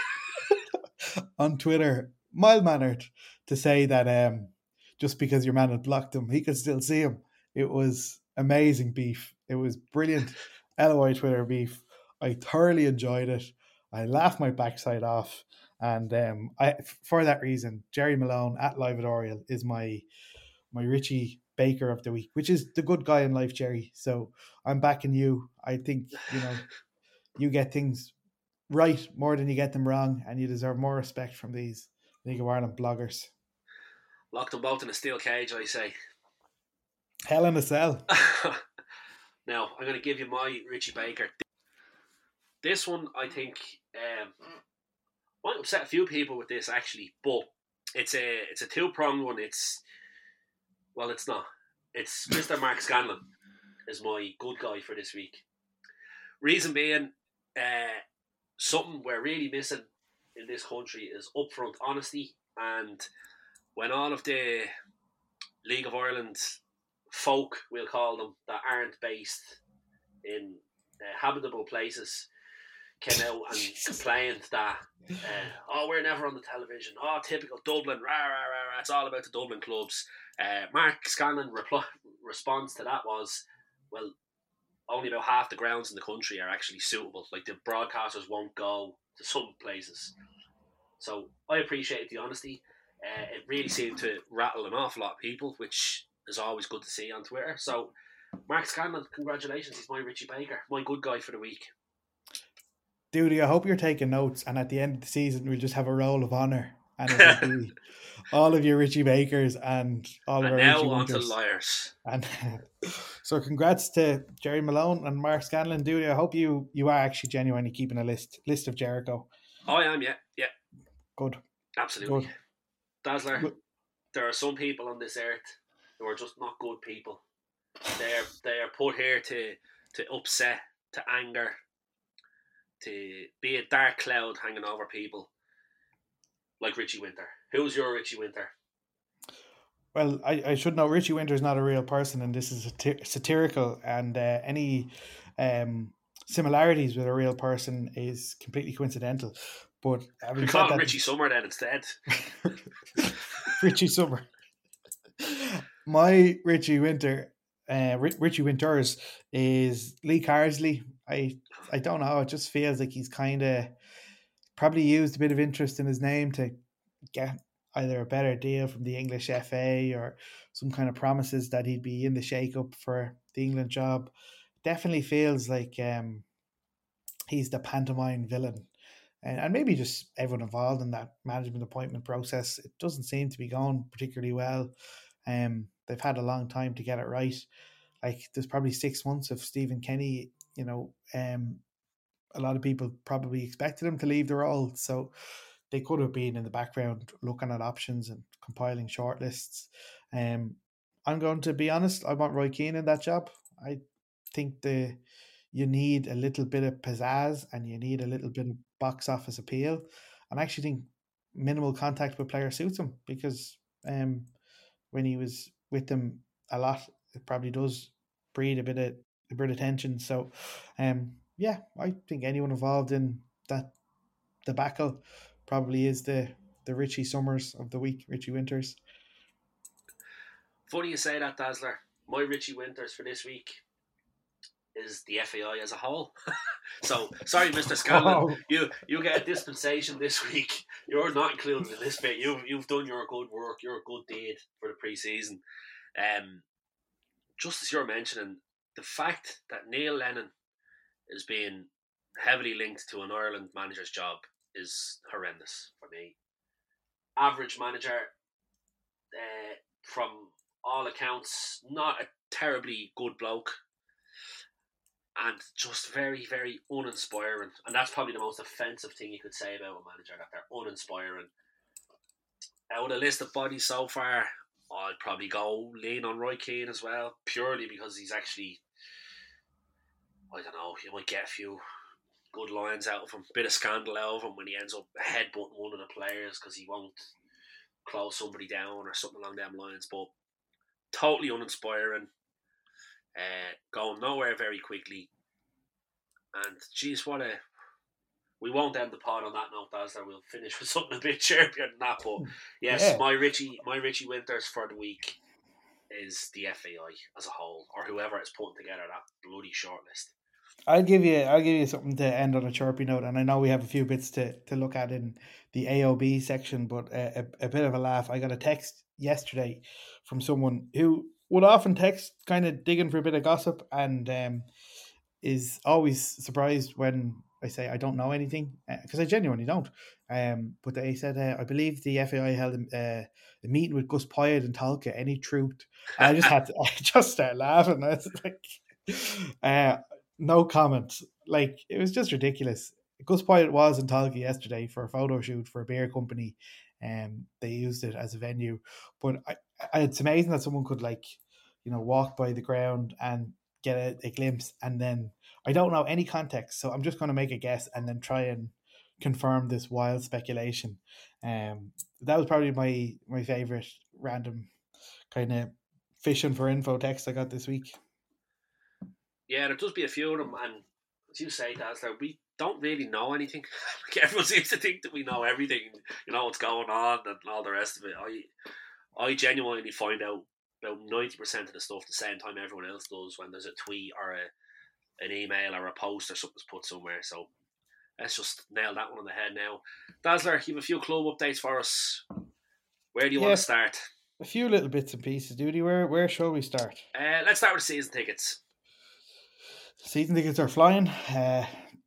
[SPEAKER 3] on Twitter, mild-mannered, to say that um, just because your man had blocked him, he could still see him. It was amazing beef. It was brilliant L O I Twitter beef. I thoroughly enjoyed it. I laughed my backside off. And um, I, for that reason, Jerry Malone at Live at Oriel is my my Richie Baker of the week, which is the good guy in life, Jerry. So I'm backing you. I think, you know, you get things right more than you get them wrong, and you deserve more respect from these League of Ireland bloggers.
[SPEAKER 2] Lock them both in a steel cage, I say.
[SPEAKER 3] Hell in a cell.
[SPEAKER 2] Now, I'm going to give you my Richie Baker. This one, I think, um, might upset a few people with this, actually, but it's a it's a two-pronged one. It's, well, it's not. It's Mister Mark Scanlon is my good guy for this week. Reason being, uh, something we're really missing in this country is upfront honesty. And when all of the League of Ireland folk, we'll call them, that aren't based in uh, habitable places, came out and complained that, uh, oh, we're never on the television. Oh, typical Dublin, rah, rah, rah, rah. It's all about the Dublin clubs. Uh, Mark Scanlon reply, response to that was, well, only about half the grounds in the country are actually suitable. Like, the broadcasters won't go to some places. So I appreciate the honesty. Uh, it really seemed to rattle an awful lot of people, which is always good to see on Twitter. So, Mark Scanlon, congratulations. He's my Richie Baker, my good guy for the week.
[SPEAKER 3] Duty, I hope you're taking notes, and at the end of the season, we'll just have a roll of honour. And it'll be all of your Richie Bakers and all
[SPEAKER 2] and
[SPEAKER 3] of our
[SPEAKER 2] now
[SPEAKER 3] Richie
[SPEAKER 2] on to
[SPEAKER 3] Winters.
[SPEAKER 2] liars.
[SPEAKER 3] And so congrats to Jerry Malone and Mark Scanlon. Duty, I hope you, you are actually genuinely keeping a list list of Jericho.
[SPEAKER 2] Oh, I am, yeah, yeah.
[SPEAKER 3] Good.
[SPEAKER 2] Absolutely.
[SPEAKER 3] Good.
[SPEAKER 2] Dazzler,
[SPEAKER 3] Good.
[SPEAKER 2] There are some people on this earth who are just not good people. They are they are put here to to upset, to anger, to be a dark cloud hanging over people, like Richie Winter. Who's your Richie Winter?
[SPEAKER 3] Well, I, I should know Richie Winter is not a real person, and this is satir- satirical, and uh, any um, similarities with a real person is completely coincidental. But
[SPEAKER 2] we call him that, Richie Summer then instead.
[SPEAKER 3] Richie Summer. My Richie Winter, uh, Richie Winters is Lee Carsley. I I don't know. It just feels like he's kind of probably used a bit of interest in his name to get either a better deal from the English F A or some kind of promises that he'd be in the shake-up for the England job. Definitely feels like um, he's the pantomime villain. And, and maybe just everyone involved in that management appointment process. It doesn't seem to be going particularly well. Um, they've had a long time to get it right. Like, there's probably six months of Stephen Kenny, you know, um, a lot of people probably expected him to leave the role. So they could have been in the background looking at options and compiling shortlists. Um, I'm going to be honest, I want Roy Keane in that job. I think the you need a little bit of pizzazz and you need a little bit of box office appeal. And I actually think minimal contact with players suits him, because um, when he was with them a lot, it probably does breed a bit of a bit of tension. So, um, yeah, I think anyone involved in that debacle probably is the the Richie Summers of the week, Richie Winters.
[SPEAKER 2] Funny you say that, Dazzler. My Richie Winters for this week is the F A I as a whole. So, sorry, Mister Scanlon,
[SPEAKER 3] Oh.
[SPEAKER 2] you you get a dispensation this week. You're not included in this bit. You've you've done your good work, your good deed for the pre-season. Um, just as you're mentioning, the fact that Neil Lennon is being heavily linked to an Ireland manager's job is horrendous for me. Average manager, uh, from all accounts, not a terribly good bloke, and just very, very uninspiring. And that's probably the most offensive thing you could say about a manager, that they're uninspiring. Out of the list of bodies so far, I'd probably go lean on Roy Keane as well, purely because he's actually, I don't know, you might get a few good lines out of him, bit of scandal out of him when he ends up headbutting one of the players because he won't close somebody down or something along them lines. But totally uninspiring, uh, going nowhere very quickly. And geez, what a... We won't end the pod on that note, Dazzler. We'll finish with something a bit chirpier than that. But yes,
[SPEAKER 3] Yeah.
[SPEAKER 2] my Richie, my Richie Winters for the week is the F A I as a whole, or whoever is putting together that bloody shortlist.
[SPEAKER 3] I'll give you I'll give you something to end on a chirpy note, and I know we have a few bits to, to look at in the A O B section, but a, a, a bit of a laugh. I got a text yesterday from someone who would often text kind of digging for a bit of gossip, and um, is always surprised when I say I don't know anything, because uh, I genuinely don't. Um, but they said, uh, I believe the F A I held uh, a meeting with Gus Poyet and Talca. Any truth? I just had to, I just started laughing. I was like, uh, no comment. Like, it was just ridiculous. Gus Poyet was in Talca yesterday for a photo shoot for a beer company. Um, they used it as a venue. But I, I, it's amazing that someone could, like, you know, walk by the ground and get a, a glimpse, and then I don't know any context, so I'm just going to make a guess and then try and confirm this wild speculation. Um, that was probably my my favorite random kind of fishing for info text I got this week.
[SPEAKER 2] Yeah, there does be a few of them, and as you say, Dazzler, we don't really know anything. Everyone seems to think that we know everything, you know what's going on and all the rest of it. I I genuinely find out about ninety percent of the stuff the same time everyone else does, when there's a tweet or a an email or a post or something's put somewhere. So let's just nail that one on the head now. Dazzler, you have a few club updates for us. Where do you
[SPEAKER 3] Yeah.
[SPEAKER 2] want to start?
[SPEAKER 3] A few little bits and pieces, Duty. Where where shall we start?
[SPEAKER 2] Uh, let's start with season tickets.
[SPEAKER 3] Season tickets are flying. Uh,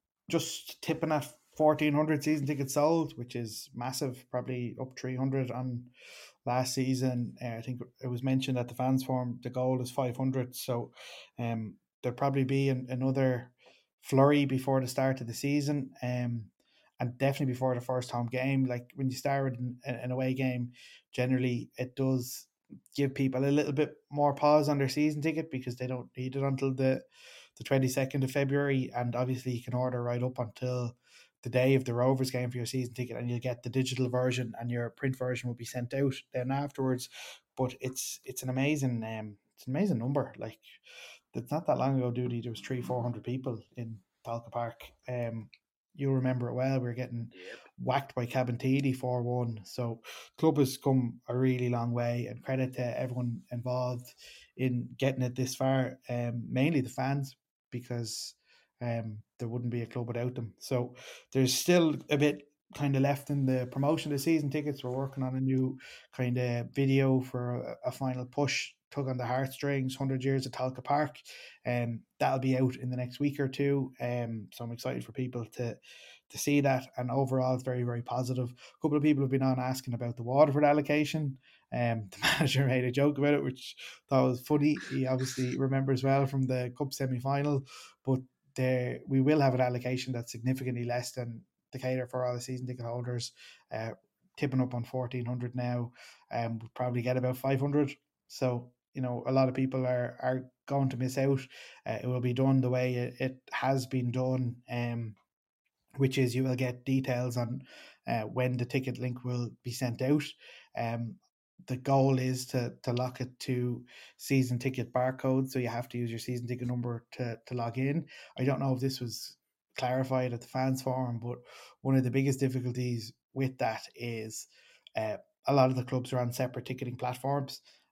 [SPEAKER 3] just tipping at fourteen hundred season tickets sold, which is massive, probably up three hundred on last season. Uh, I think it was mentioned at the fans forum, the goal is five hundred. So um, there'll probably be an, another flurry before the start of the season, um, and definitely before the first home game. Like, when you start with an, an away game, generally it does give people a little bit more pause on their season ticket because they don't need it until the the twenty-second of February, and obviously you can order right up until the day of the Rovers game for your season ticket, and you'll get the digital version, and your print version will be sent out then afterwards. But it's it's an amazing um it's an amazing number. Like, it's not that long ago, Duty, there was three four hundred people in Talca Park. Um, you'll remember it well. We were getting
[SPEAKER 2] Yep.
[SPEAKER 3] whacked by Cabinteely four one. So club has come a really long way, and credit to everyone involved in getting it this far. Um, mainly the fans, because um there wouldn't be a club without them. So there's still a bit kind of left in the promotion of the season tickets. We're working on a new kind of video for a, a final push, tug on the heartstrings, one hundred years at Talca Park, and um, that'll be out in the next week or two. Um, so I'm excited for people to to see that, and overall it's very, very positive. A couple of people have been on asking about the Waterford allocation. Um, the manager made a joke about it, which I thought was funny. He obviously remembers well from the Cup semi-final, but there we will have an allocation that's significantly less than the cater for all the season ticket holders. Uh, tipping up on fourteen hundred now, and um, we'll probably get about five hundred. So, you know, a lot of people are are going to miss out. Uh, it will be done the way it, it has been done, um, which is you will get details on uh, when the ticket link will be sent out. Um, the goal is to to lock it to season ticket barcode, so you have to use your season ticket number to, to log in. I don't know if this was clarified at the fans forum, but one of the biggest difficulties with that is uh, a lot of the clubs are on separate ticketing platforms,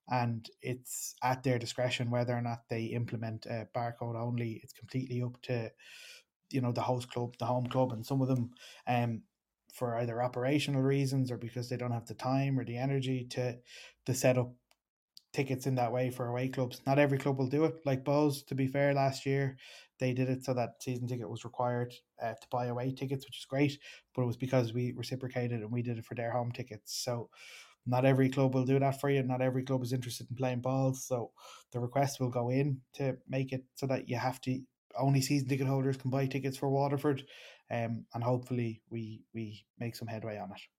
[SPEAKER 3] and it's at their discretion whether or not they implement a barcode only. It's completely up to, you know, the host club, the home club, and some of them, um, for either operational reasons or because they don't have the time or the energy to to set up tickets in that way for away clubs. Not every club will do it. Like Bowes, to be fair, last year they did it so that season ticket was required uh, to buy away tickets, which is great, but it was because we reciprocated and we did it for their home tickets. So not every club will do that for you. Not every club is interested in playing balls. So the request will go in to make it so that you have to, only season ticket holders can buy tickets for Waterford, um, and hopefully we we make some headway on it.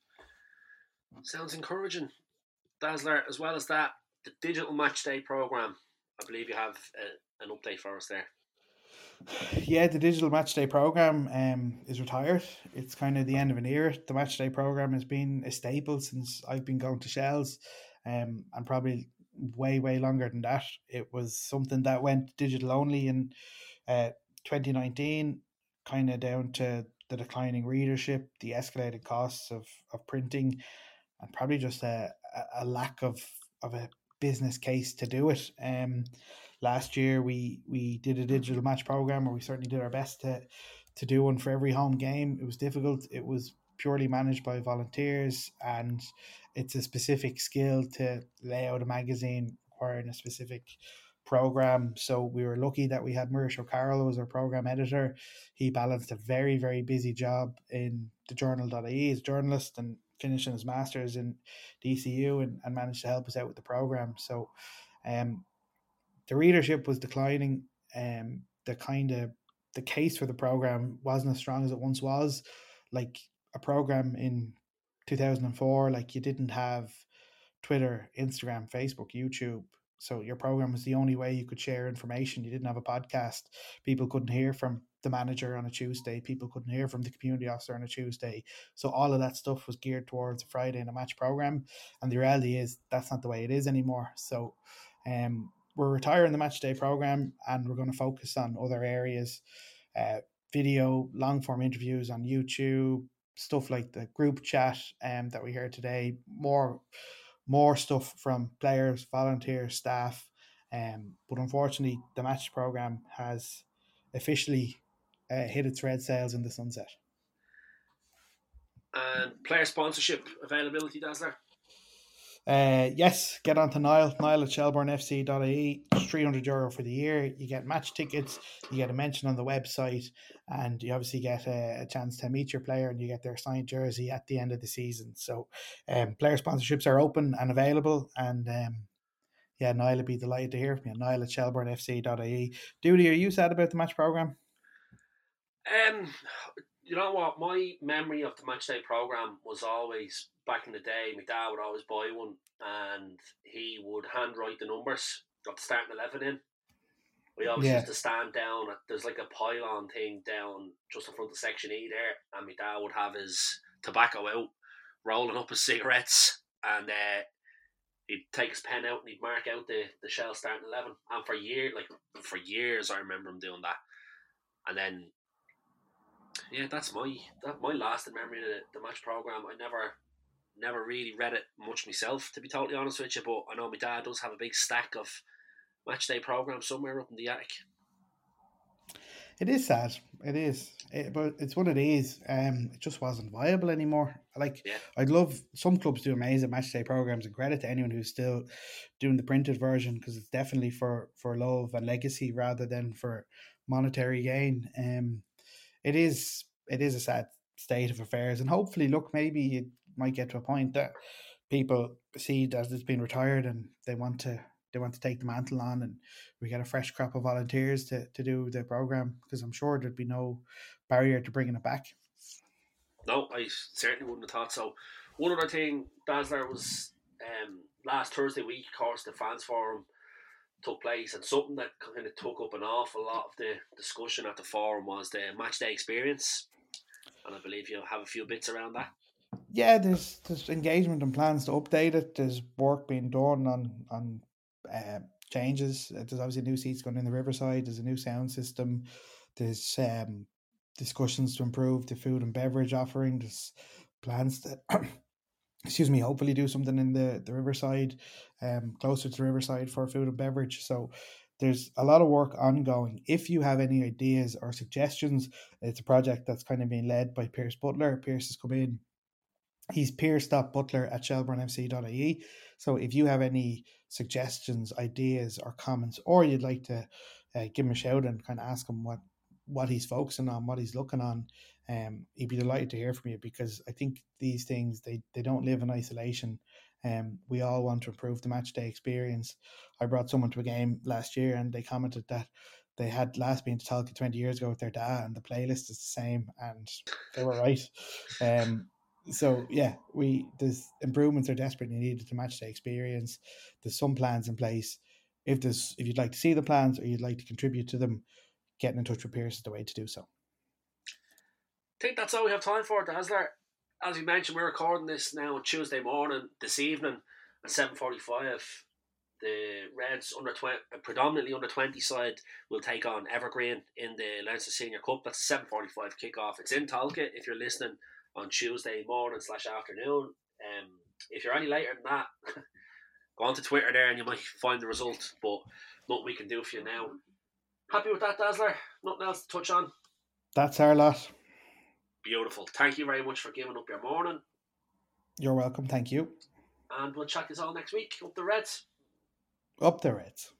[SPEAKER 2] Sounds encouraging. Dazzler, as well as that, the digital match day program, I believe you have a, an update for us there.
[SPEAKER 3] Yeah, the digital match day program um, is retired. It's kind of the end of an era. The match day program has been a staple since I've been going to Shells, um, and probably way, way longer than that. It was something that went digital only in uh, twenty nineteen, kind of down to the declining readership, the escalated costs of, of printing, and probably just a, a lack of, of a business case to do it. Um, last year we we did a digital match program, or we certainly did our best to to do one for every home game. It was difficult. It was purely managed by volunteers, and it's a specific skill to lay out a magazine requiring a specific program. So we were lucky that we had Maurice O'Carroll as our program editor. He balanced a very, very busy job in the journal.ie as a journalist and finishing his master's in D C U, and, and managed to help us out with the program. So um, the readership was declining. Um, the kind of the case for the program wasn't as strong as it once was. Like a program in two thousand four, like you didn't have Twitter, Instagram, Facebook, YouTube. So your program was the only way you could share information. You didn't have a podcast. People couldn't hear from the manager on a Tuesday. People couldn't hear from the community officer on a Tuesday. So all of that stuff was geared towards a Friday and a match program. And the reality is that's not the way it is anymore. So um, we're retiring the match day program, and we're going to focus on other areas, uh, video, long form interviews on YouTube, stuff like the group chat um, that we heard today, more more stuff from players, volunteers, staff. Um, but unfortunately, the match program has officially uh, hit its red sails in the sunset.
[SPEAKER 2] And player sponsorship availability, Dazzler?
[SPEAKER 3] Uh, yes, get on to Niall, Niall at shelburne f c dot I E. It's three hundred euro for the year. You get match tickets, you get a mention on the website, and you obviously get a, a chance to meet your player, and you get their signed jersey at the end of the season. So um, player sponsorships are open and available, and um, yeah, Niall would be delighted to hear from you. Niall at shelburne f c dot I E. Duty, are you sad about the match programme?
[SPEAKER 2] Um, you know what? My memory of the match day program was always back in the day. My dad would always buy one, and he would handwrite the numbers of the starting eleven in. We always
[SPEAKER 3] Yeah.
[SPEAKER 2] used to stand down. At, there's like a pylon thing down just in front of Section E there, and my dad would have his tobacco out, rolling up his cigarettes, and uh, he'd take his pen out and he'd mark out the the Shell starting eleven. And for years, like for years, I remember him doing that. And then. Yeah, that's my that my lasting memory of the, the match program. I never, never really read it much myself, to be totally honest with you. But I know my dad does have a big stack of match day programs somewhere up in the attic.
[SPEAKER 3] It is sad. It is, it, but it's what it is. Um, it just wasn't viable anymore. Like,
[SPEAKER 2] Yeah.
[SPEAKER 3] I'd love some clubs do amazing match day programs, and credit to anyone who's still doing the printed version, because it's definitely for for love and legacy rather than for monetary gain. Um. It is it is a sad state of affairs, and hopefully, look, maybe it might get to a point that people see that it's been retired and they want to they want to take the mantle on, and we get a fresh crop of volunteers to, to do the program, because I'm sure there'd be no barrier to bringing it back.
[SPEAKER 2] No, I certainly wouldn't have thought so. One other thing, Dazzler, was um, last Thursday week, of course, the fans forum took place, and something that kind of took up an awful lot of the discussion at the forum was the match day experience, and I believe you have a few bits around that.
[SPEAKER 3] Yeah, there's there's engagement and plans to update it. There's work being done on on uh, changes. There's obviously new seats going in the Riverside. There's a new sound system. There's um, discussions to improve the food and beverage offering. There's plans to excuse me, hopefully do something in the, the Riverside, um, closer to Riverside for food and beverage. So there's a lot of work ongoing. If you have any ideas or suggestions, it's a project that's kind of being led by Pierce Butler. Pierce has come in. He's pierce dot butler at shelburne f c dot i e. So if you have any suggestions, ideas or comments, or you'd like to uh, give him a shout and kind of ask him what, what he's focusing on, what he's looking on, um, he'd be delighted to hear from you, because I think these things, they, they don't live in isolation. Um, we all want to improve the match day experience. I brought someone to a game last year and they commented that they had last been to Talca twenty years ago with their dad and the playlist is the same, and they were right. Um, so yeah, we there's improvements are desperately needed to match day experience. There's some plans in place. If there's if you'd like to see the plans or you'd like to contribute to them, getting in touch with Pierce is the way to do so.
[SPEAKER 2] I think that's all we have time for, Dazzler. As we mentioned, we're recording this now on Tuesday morning, this evening at seven forty-five. The Reds under twenty, predominantly under twenty side will take on Evergreen in the Leinster Senior Cup. That's a seven forty-five kickoff. It's in Talca if you're listening on Tuesday morning slash afternoon. Um, if you're any later than that, go on to Twitter there and you might find the result, but nothing we can do for you now. Happy with that, Dazzler? Nothing else to touch on?
[SPEAKER 3] That's our lot.
[SPEAKER 2] Beautiful. Thank you very much for giving up your morning.
[SPEAKER 3] You're welcome. Thank you.
[SPEAKER 2] And we'll chat this all next week. Up the Reds.
[SPEAKER 3] Up the Reds.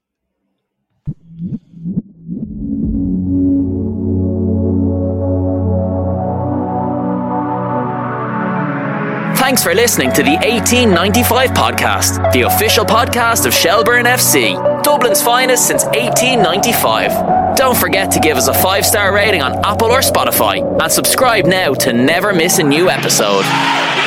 [SPEAKER 1] Thanks for listening to the eighteen ninety-five podcast, the official podcast of Shelburne F C, Dublin's finest since eighteen ninety-five. Don't forget to give us a five-star rating on Apple or Spotify and subscribe now to never miss a new episode.